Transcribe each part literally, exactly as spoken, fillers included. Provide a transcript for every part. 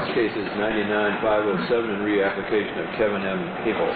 Next case is ninety-nine five oh seven in reapplication of Kevin M. Cable.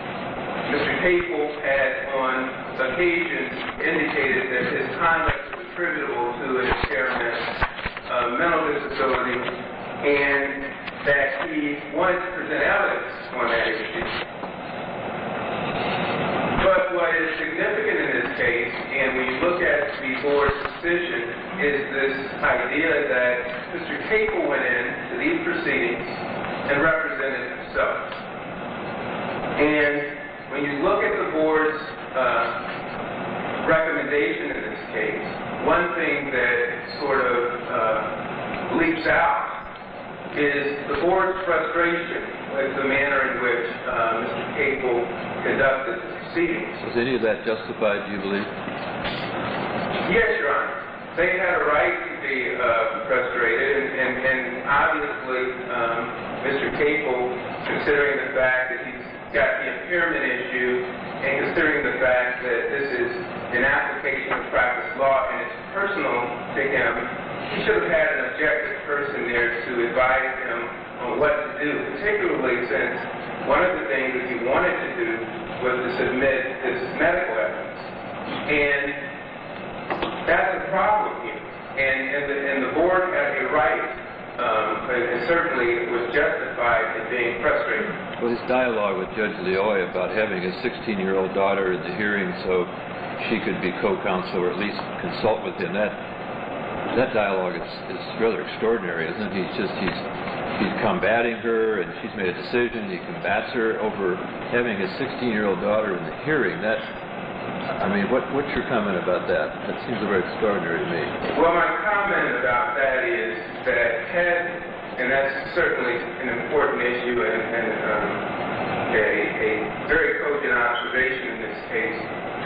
Mister Cable had on occasion indicated that his conduct was attributable to an impairment, uh, mental disability, and that he wanted to present evidence on that issue. But what is significant in this case, and when you look at the board's decision, is this idea that Mister Capel went into these proceedings and represented himself. And when you look at the board's uh, recommendation in this case, one thing that sort of uh, leaps out is the board's frustration with the manner in which uh, Mister Capel conducted the proceedings. Was any of that justified, do you believe? Yes, Your Honor. They had a right to be uh, frustrated, and, and, and obviously um, Mister Capel, considering the fact that he's got the impairment issue, and considering the fact that this is an application of practice law and it's personal to him, he should have had an objective person there to advise him on what to do, particularly since one of the things that he wanted to do was to submit this medical evidence. And that's a problem here. And, and, the, and the board had a right, um, and certainly it was justified in being frustrated. Well, his dialogue with Judge Leoy about having a sixteen-year-old daughter in the hearing so she could be co-counsel or at least consult with him, that that dialogue is, is rather extraordinary, isn't it? He's just, he's, he's combating her, and she's made a decision. He combats her over having a sixteen-year-old daughter in the hearing. That, I mean, what, what's your comment about that? That seems very extraordinary to me. Well, my comment about that is that had, and that's certainly an important issue and, and um, a, a very cogent observation in this case.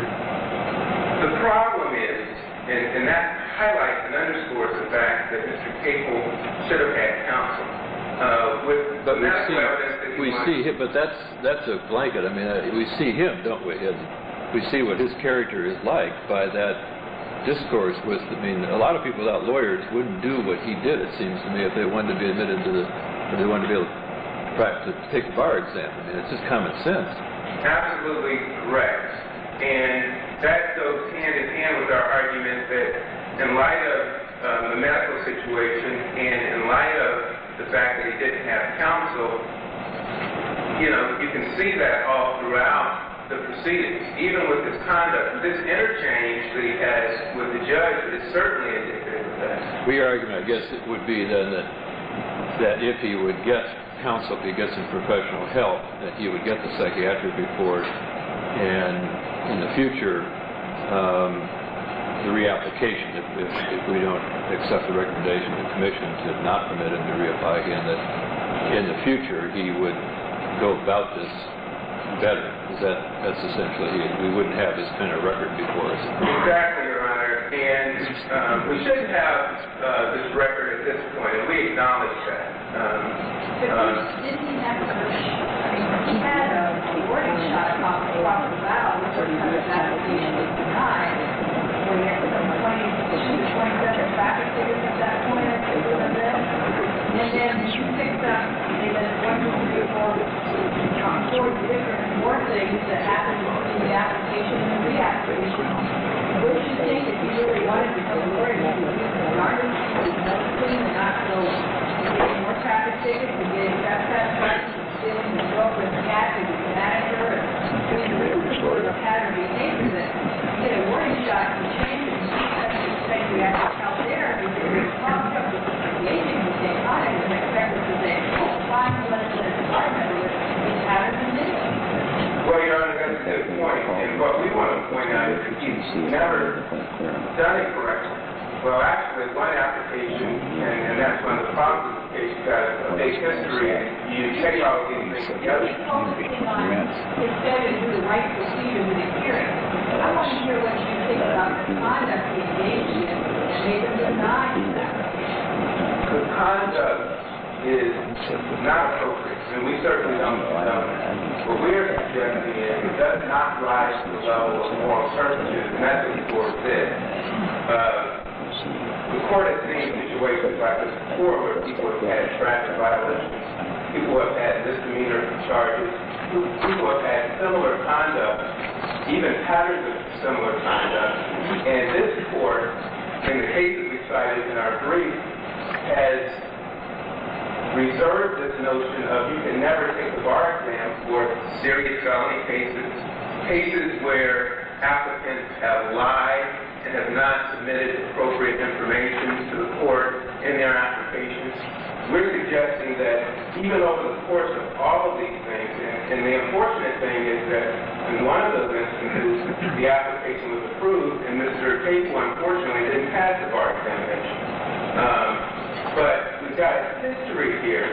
The problem is, and, and that highlights and underscores the fact that Mister Capel should have had counsel. Uh, with but we medical see, evidence that he we wanted. see him, but that's that's a blanket. I mean, uh, we see him, don't we? And we see what his character is like by that discourse with, I mean, a lot of people without lawyers wouldn't do what he did, it seems to me, if they wanted to be admitted to the, if they wanted to be able to practice, to take the bar exam. I mean, it's just common sense. Absolutely correct. And that goes hand in hand with our argument that in light of um, the medical situation and in light of the fact that he didn't have counsel, you know, you can see that all throughout the proceedings, even with his conduct. This interchange that he has with the judge is certainly indicative of that. We argue, I guess, it would be then that that if he would get counsel, if he gets some professional help, that he would get the psychiatric report, and in the future, um, the reapplication, if, if, if we don't accept the recommendation of the commission to not permit him to reapply again, that in the future he would go about this better. Is that, that's essentially, he, we wouldn't have this kind of record before us. Exactly, Your Honor. And um, we shouldn't have uh, this record at this point, and we acknowledge that. Um, But um, didn't he have a, I mean, he had a warning shot across the bow, the first time his application was denied, when he had some twenty-two, twenty-seven traffic tickets at that point, I think it was then. And then he picked up, they said one, two, three, four, um, four different more things that happened in the application and the reapplication. What do you think if he really wanted to come forward and he was using the garbage, he was noticing and not so getting more traffic tickets and getting trespass charges and stealing the girl with the cat and the manager and doing the sort of pattern behavior that you get a warning shot and change and that's the thing we have to tell there because it's talked up with the agent at the same time and expect us to say, oh, fine, let us in the department with this pattern and this. Well, Your Honor, that's a good point. And what we want to point out is that he's never done it correctly. Well, actually, one application, and, and that's one of the problems with the case, you've got a big history, and you take all these things together. Focusing on his failure to do the right procedure with the hearing. I want to hear what you think about the conduct he engaged in and made him deny his application. The conduct is not appropriate, and we certainly don't condone it. What we're suggesting is it does not rise to the level of moral turpitude, and that's what the court did. Uh, the court has seen situations like this before where people have had traffic violations, people have had misdemeanor charges, people have had similar conduct, even patterns of similar conduct, and this court in the cases we cited in our brief, has reserved this notion of you can never take the bar exam for serious felony cases, cases where applicants have lied and have not submitted appropriate information to the court in their applications. We're suggesting that even over the course of all of these things, and, and the unfortunate thing is that in one of those instances, the application was approved, and Mister Capel, unfortunately, didn't pass the bar examination. Um, but we've got a history here,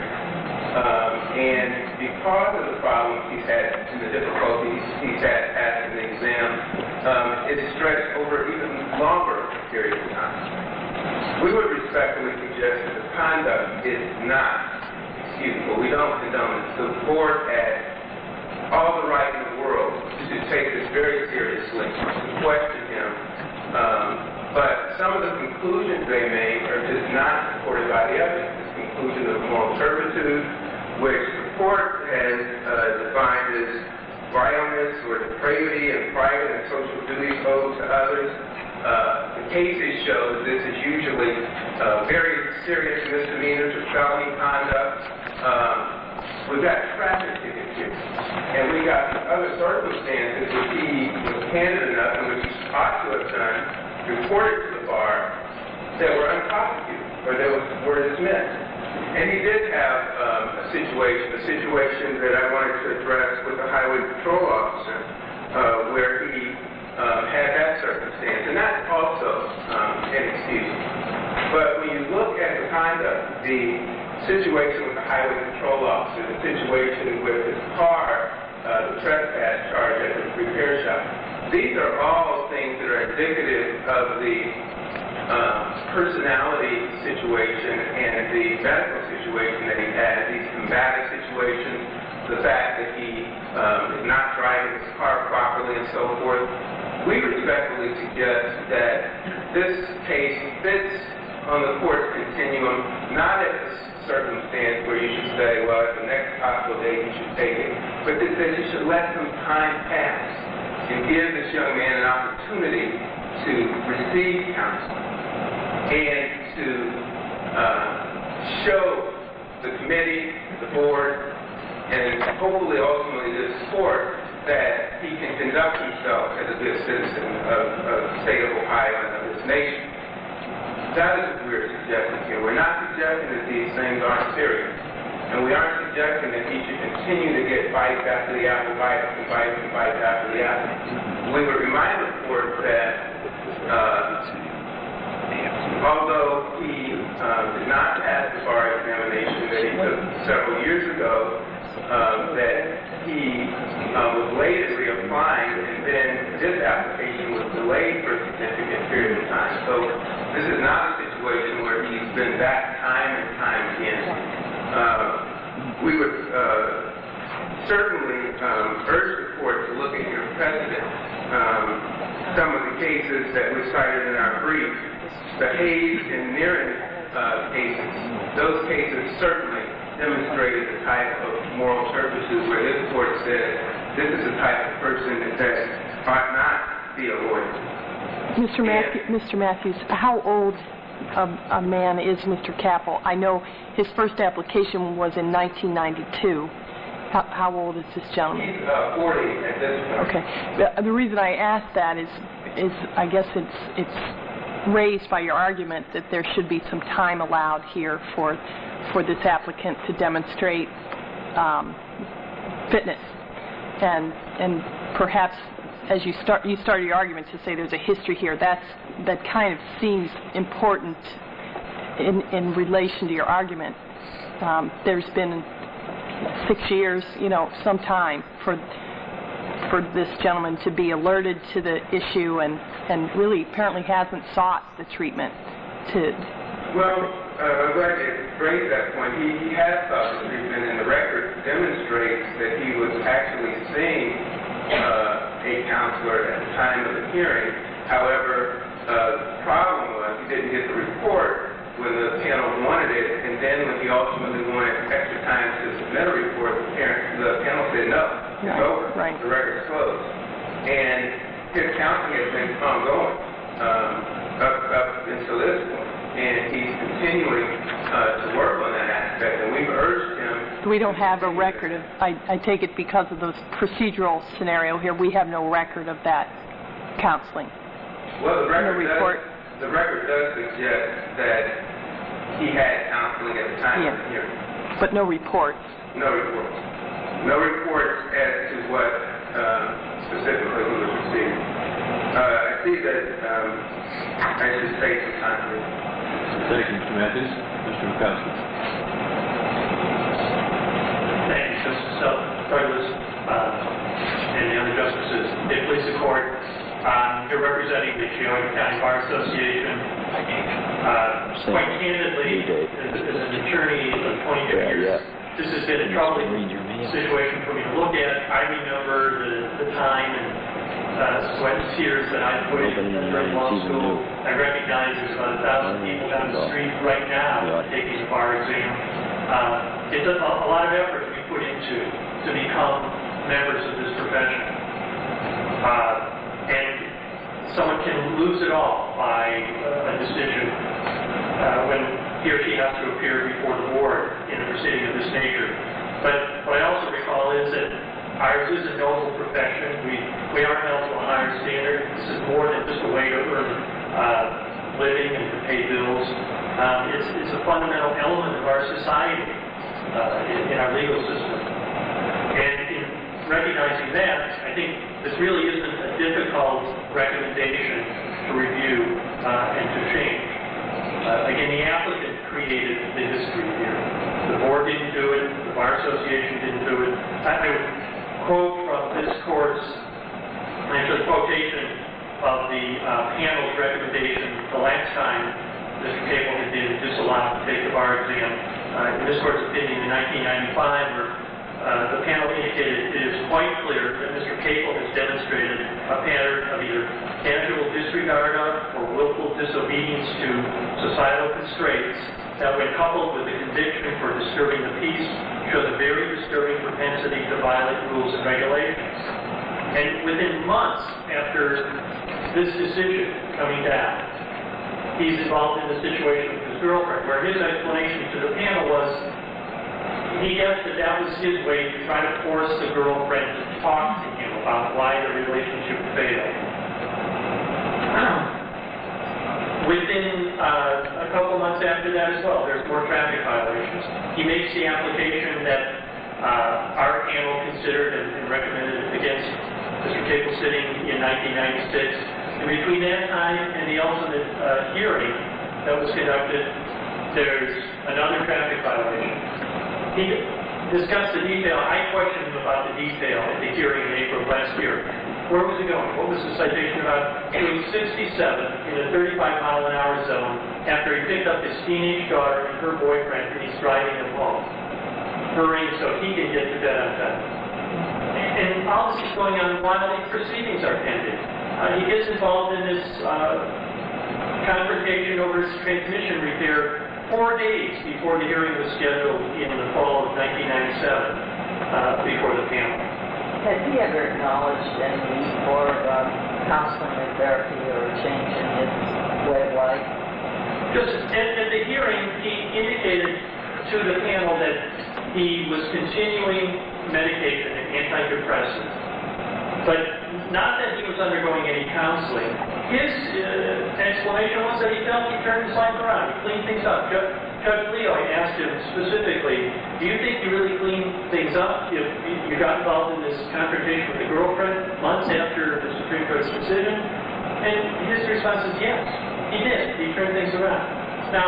um, and because of the problems he's had and the difficulties he's had passing the exam, um, it's stretched over even longer periods of time. We would respectfully suggest that the conduct is not excusable. We don't condone it. The board has all the right in the world to take this very seriously, to question him. Um, but some of the conclusions they made are just not supported by the evidence. This conclusion of moral turpitude, which the court has uh, defined as vileness or depravity and private and social duties owed to others. Uh, the cases show that this is usually uh, very serious misdemeanors or felony conduct. Um, we've got traffic tickets here, and we got other circumstances which he was candid enough and which he ought to have done, reported to the bar, that were unprosecuted or that was, were dismissed. And he did have um, a situation, a situation that I wanted to address with the highway patrol officer, uh, where he Um, had that circumstance, and that's also um, inexcusable. But when you look at the conduct, the situation with the highway patrol officer, the situation with his car, uh, the trespass charge at the repair shop, these are all things that are indicative of the uh, personality situation and the medical situation that he has, these combative situations, the fact that he um, is not driving his car properly and so forth. We respectfully suggest that this case fits on the court's continuum, not at the circumstance where you should say, well, at the next possible date you should take it, but that, that you should let some time pass and give this young man an opportunity to receive counseling and to uh, show the committee, the board, and hopefully ultimately this court that he can conduct himself as a good citizen of, of the state of Ohio and of this nation. That is what we're suggesting here. We're not suggesting that these things aren't serious. And we aren't suggesting that he should continue to get bites after the apple, bites and bites and bites after the apple. We would remind the court that uh, although he um, did not pass the bar examination that he took several years ago, Um, that he uh, was late at reapplying, and then this application was delayed for a significant period of time. So this is not a situation where he's been back time and time again. Uh, we would uh, certainly um, urge the court to look at your precedent. Um, some of the cases that we cited in our brief, the Hayes and Niren uh, cases, those cases certainly demonstrated the type of moral turpitude where this court said this is the type of person that ought not be a lawyer. Mister Matthew, Mister Matthews, how old a, a man is Mister Capel? I know his first application was in nineteen ninety-two. How, how old is this gentleman? He's uh, forty at this point. Okay. The, the reason I ask that is, is I guess it's it's raised by your argument that there should be some time allowed here for for this applicant to demonstrate um, fitness, and and perhaps as you start you started your argument to say there's a history here. That's that kind of seems important in in relation to your argument. Um, there's been six years, you know, some time for for this gentleman to be alerted to the issue and and really apparently hasn't sought the treatment to. Well, uh, I'm glad you raised that point. He, he has sought the treatment, and the record demonstrates that he was actually seeing uh, a counselor at the time of the hearing. However, uh, the problem was he didn't get the report when the panel wanted it, and then when he ultimately wanted extra time to submit a report, the, parent, the panel said no, it's right, over, right. the record's closed. And his counseling has been ongoing. Um, up, up until this point. And he's continuing uh, to work on that aspect, and we've urged him. We don't have a record of, I, I take it because of the procedural scenario here, we have no record of that counseling. Well, the record, no report. does, the record does suggest that he had counseling at the time Yeah. of the hearing. But no reports. No reports. No reports as to what um, specifically he was receiving. Uh, I see that um, I should take some time for this. Thank you, Mister Matthews. Mister McCoskey. Thank you, Justice Douglas, uh, and the other justices. If please the court, um, you're representing the Geauga County Bar Association. Uh, quite candidly, as, as an attorney of twenty-two Yeah, years, yeah. this has been a troubling situation for me to look at. I remember the, the time and uh, sweat and tears that I put in during law school. I recognize there's about a thousand people down the street right now taking the bar exam. Uh, it's a, a lot of effort we put into to become members of this profession. Uh, and someone can lose it all by uh, a decision uh, when he or she has to appear before the board in a proceeding of this nature. But what I also recall is that ours is a noble profession. We we are held to a higher standard. This is more than just a way to earn uh, living and to pay bills. Um, it's, it's a fundamental element of our society, uh, in, in our legal system. And in recognizing that, I think this really isn't a difficult recommendation to review uh, and to change. Uh, again, the applicant created the history here. The board didn't do it. The Bar Association didn't do it. I, I would quote from this court's, actually, quotation of the uh, panel's recommendation the last time Mister Cable had been disallowed to take the bar exam. Uh, in this court's opinion in nineteen ninety-five, where uh, the panel indicated it is quite clear that Mister Cable has demonstrated a pattern of either casual disregard of or willful disobedience to societal constraints that, when coupled with the conviction for disturbing the peace, shows a very disturbing propensity to violate rules and regulations. And within months after this decision coming down, he's involved in the situation with his girlfriend, where his explanation to the panel was he guessed that that was his way to try to force the girlfriend to talk to him about why the relationship failed. Within uh, a couple months after that as well, there's more traffic violations. He makes the application that uh, our panel considered and, and recommended against Mister Cable sitting in nineteen ninety-six. And between that time and the ultimate uh, hearing that was conducted, there's another traffic violation. He discussed the detail. I questioned him about the detail at the hearing in April of last year. Where was he going? What was the citation about? He was sixty-seven in a thirty-five mile an hour zone after he picked up his teenage daughter and her boyfriend, and he's driving them home, hurrying so he can get to bed on time. And all this is going on while the proceedings are pending. Uh, he gets involved in this uh, confrontation over his transmission repair four days before the hearing was scheduled in the fall of nineteen ninety-seven uh, before the panel. Has he ever acknowledged any need for um, counseling or therapy or a change in his way of life? Just at, at the hearing, he indicated to the panel that he was continuing medication and antidepressants, but not that he was undergoing any counseling. His uh, explanation was that he felt he turned his life around, he cleaned things up. Judge, Judge Leo asked him specifically, do you think you really cleaned things up if you got involved in this confrontation with the girlfriend months after the Supreme Court's decision? And his response is yes, he did. He turned things around. Now,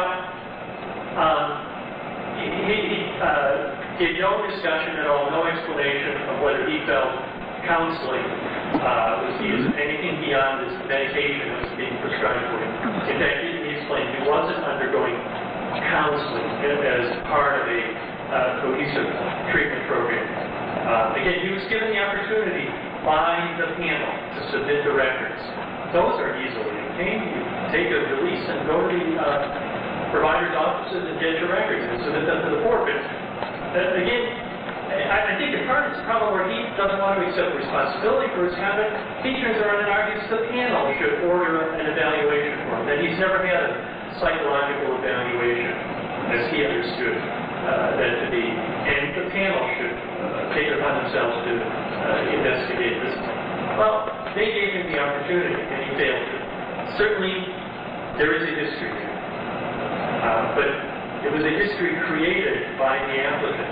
um, he, he uh, gave no discussion at all, no explanation of whether he felt counseling uh, was used anything beyond this medication that was being prescribed for him. In fact, he, he explained he wasn't undergoing counseling as part of a uh, cohesive treatment program. Uh, again, he was given the opportunity by the panel to submit the records. Those are easily obtained. You take a release and go to the uh, provider's offices and get your records and submit them to the board. But uh, again, I, I think in part it's a problem where he doesn't want to accept responsibility for his conduct. He turns around and argues the panel should order an evaluation for him, that he's never had a psychological evaluation, as he understood uh, that to be, and the panel should uh, take it upon themselves to uh, investigate this. Well, they gave him the opportunity, and he failed to. Certainly, there is a history here, uh, but it was a history created by the applicant.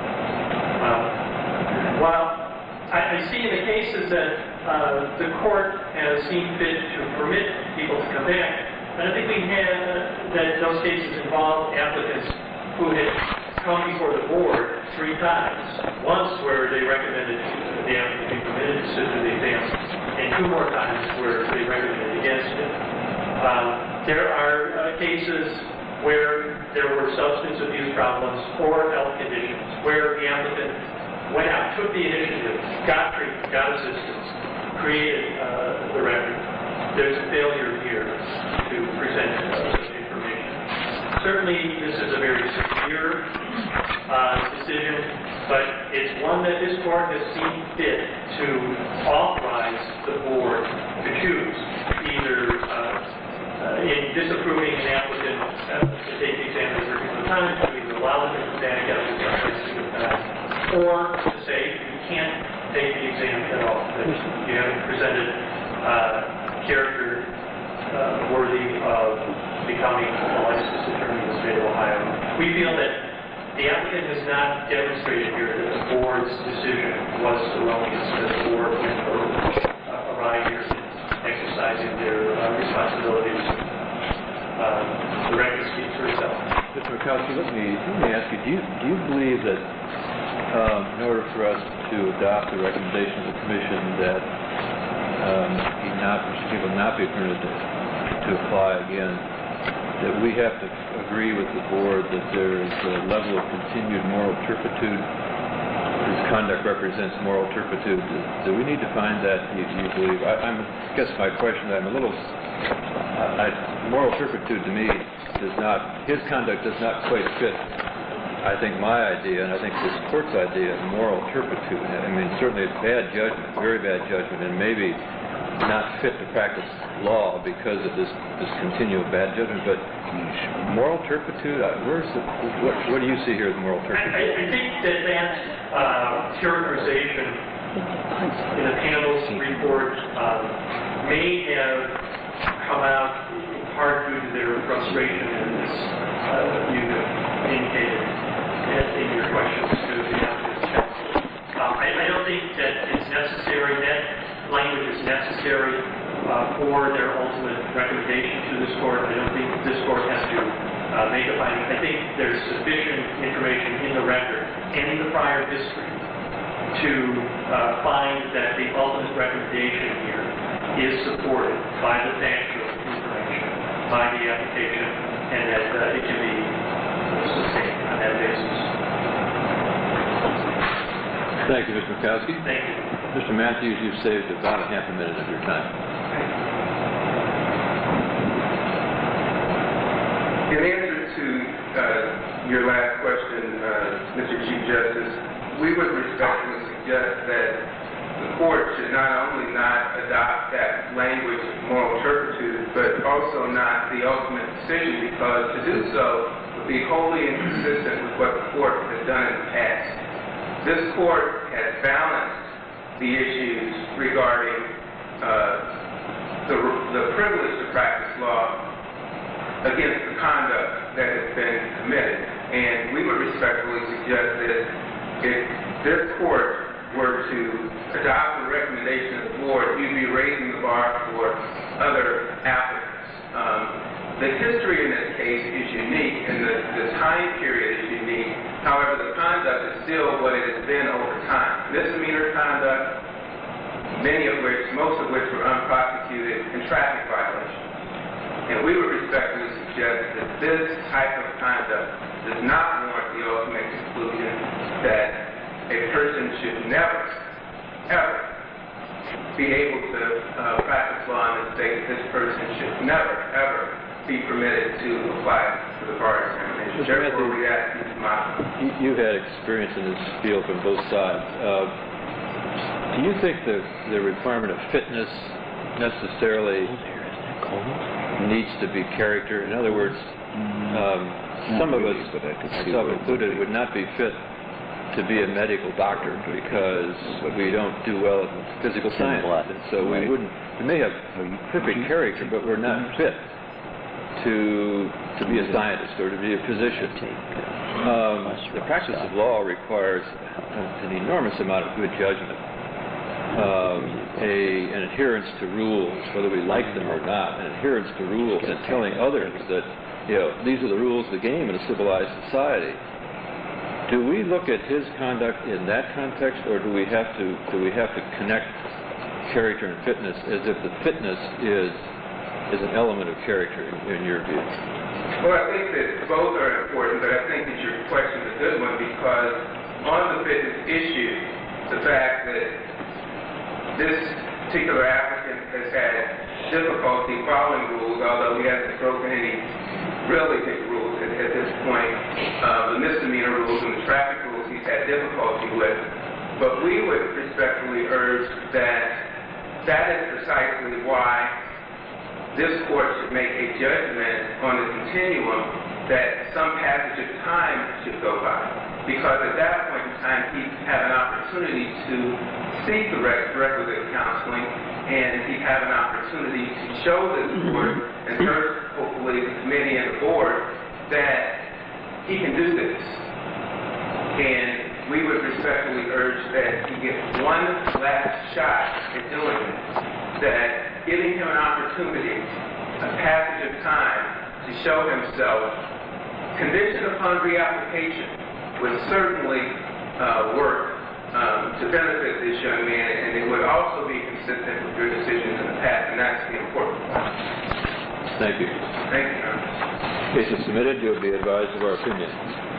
Uh, while I, I see in the cases that uh, the court has seen fit to permit people to come back, and I think we had uh, that those cases involved applicants who had come before the board three times. Once where they recommended the applicant be permitted to sit through the exam, and two more times where they recommended against it. Um, there are uh, cases where there were substance abuse problems or health conditions, where the applicant went out, took the initiative, got treatment, got assistance, created uh, the record. There's a failure here to present uh, such information. Certainly, this is a very severe uh, decision, but it's one that this court has seen fit to authorize the board to choose, either uh, Uh, in disapproving an applicant uh, to take the exam at a particular time, to either allow them to come back at a particular time, or to say you can't take the exam at all, that you haven't presented uh, character uh, worthy of becoming a licensed attorney in the state of Ohio. We feel that the applicant has not demonstrated here that the board's decision was erroneous, that the board went over uh, awry here, exercising their uh, responsibilities. Uh, the record speaks for itself. Mister Murkowski, let me, let me ask you, do you, do you believe that um, in order for us to adopt the recommendation of the Commission that um, he not, Mister People not be permitted to, to apply again, that we have to agree with the Board that there is a level of continued moral turpitude? His conduct represents moral turpitude. Do, do we need to find that, do you, do you believe? I, I'm, I guess my question, I'm a little, I, I, moral turpitude to me does not, his conduct does not quite fit, I think, my idea, and I think this court's idea of moral turpitude. I mean, certainly it's bad judgment, very bad judgment, and maybe not fit to practice law because of this, this continual bad judgment, but moral turpitude, uh, where's the, what, what do you see here as moral turpitude? I, I think that that uh, characterization in the panel's report um, may have come out in part due to their frustration in this, uh, you indicated in your questions to the applicant's counsel. Um, I, I don't think that it's necessary, that language is necessary uh, for their ultimate recommendation to this court. I don't think this court has to uh, make a finding. I think there's sufficient information in the record and in the prior history to uh, find that the ultimate recommendation here is supported by the factual information, by the application, and that uh, it can be sustained on that basis. Thank you, Mister Murkowski. Thank you. Mister Matthews, you've saved about a half a minute of your time. In answer to uh, your last question, uh, Mister Chief Justice, we would respectfully suggest that the court should not only not adopt that language of moral turpitude, but also not the ultimate decision, because to do so would be wholly inconsistent with what the court has done in the past. This court has balanced the issues regarding uh, the, the privilege to practice law against the conduct that has been committed. And we would respectfully suggest that if this court were to adopt the recommendation of the board, you'd be raising the bar for other applicants. Um, the history in this case is unique, and the, the time period is unique. However, the conduct is still what it has been over time. Misdemeanor conduct, many of which, most of which were unprosecuted, and traffic violations. And we would respectfully suggest that this type of conduct does not warrant the ultimate conclusion that a person should never, ever be able to uh, practice law in the state. This person should never, ever be permitted to apply for the bar examination. Mister Therefore, Matthews, we ask you to modify. you, you had experience in this field from both sides. Uh, do you think the, the requirement of fitness necessarily needs to be character? In other words, um, some of us, myself included, would not be fit to be a medical doctor because we don't do well in physical science. And so we wouldn't, we may have perfect character, but we're not fit to to be a scientist or to be a physician. Um, the practice of law requires an enormous amount of good judgment, um, a, an adherence to rules, whether we like them or not, an adherence to rules and telling others that, you know, these are the rules of the game in a civilized society. Do we look at his conduct in that context, or do we have to do we have to connect character and fitness as if the fitness is is an element of character in, in your view? Well, I think that both are important, but I think that your question is a good one because on the fitness issue, the fact that this particular applicant has had difficulty following rules, although he hasn't broken any really big rules at, at this point, uh, the misdemeanor rules and the traffic rules he's had difficulty with. But we would respectfully urge that that is precisely why this court should make a judgment on the continuum that some passage of time should go by. Because at that point in time, he'd have an opportunity to seek the requisite counseling, and he'd have an opportunity to show this court, and first, hopefully, the committee and the board, that he can do this. And we would respectfully urge that he gets one last shot at doing this, that giving him an opportunity, a passage of time to show himself, conditioned upon reapplication, would certainly uh, work um, to benefit this young man, and it would also be consistent with your decisions in the past, and that's the important point. Thank you. Thank you, Your Honor. Case is submitted. You'll be advised of our opinion.